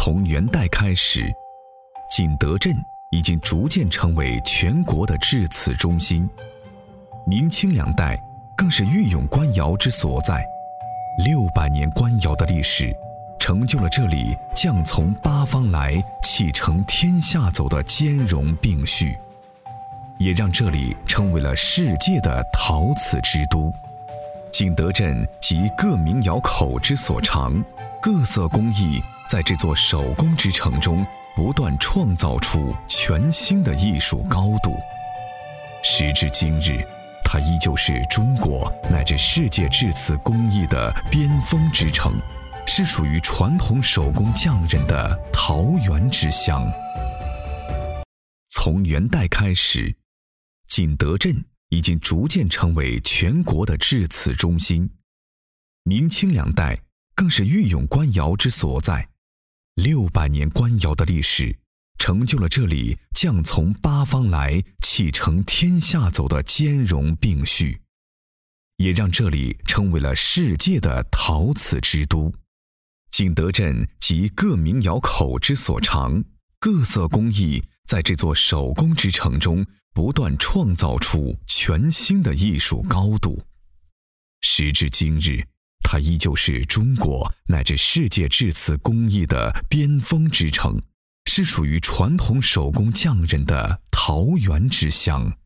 从元代开始，景德镇已经逐渐成为全国的制瓷中心。明清两代更是御用官窑之所在，600年官窑的历史，成就了这里匠从八方来，气承天下走的兼容并蓄，也让这里成为了世界的陶瓷之都。景德镇集各名窑口之所长，各色工艺在这座手工之城中不断创造出全新的艺术高度。时至今日，它依旧是中国乃至世界制瓷工艺的巅峰之城，是属于传统手工匠人的桃源之乡。从元代开始，景德镇已经逐渐成为全国的制瓷中心。明清两代更是御用官窑之所在，600年官窑的历史，成就了这里匠从八方来，气承天下走的兼容并蓄，也让这里成为了世界的陶瓷之都。景德镇集各名窑口之所长，各色工艺在这座手工之城中不断创造出全新的艺术高度。时至今日，它依旧是中国乃至世界制瓷工艺的巅峰之城，是属于传统手工匠人的桃源之乡。